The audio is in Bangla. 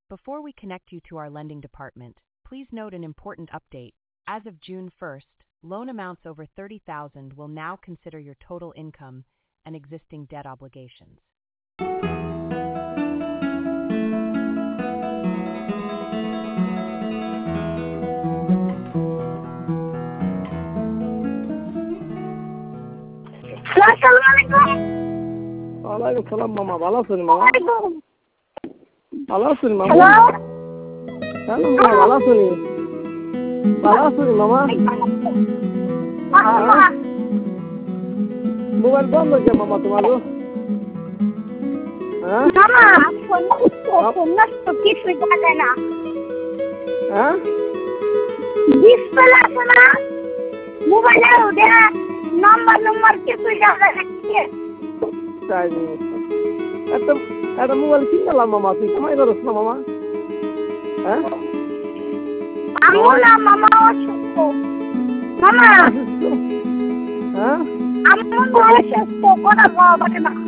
Before we connect you to our lending department, please note an important update. As of June 1st, loan amounts over $30,000 will now consider your total income and existing debt obligations. ওয়ালাইকুম সালাম মামা, ভালো আছেন মামা? ভালো আছেন মামা? হ্যালো মামা, ভালো আছেন? ভালো আছেন মামা? মোবাইল বন্ধ হয়েছে মামা তোমার? হ্যাঁ হ্যাঁ ডিসপ্লে আছে না মোবাইলে, ওদের নাম্বার কিছু যাবে তাই একটা একটা মোবাইল কিনলাম মামা, তুই কামাই করছ না মামা? হ্যাঁ মামা মামা অসুস্থ মামা, হ্যাঁ আমার অসুস্থ, কথা বলা না।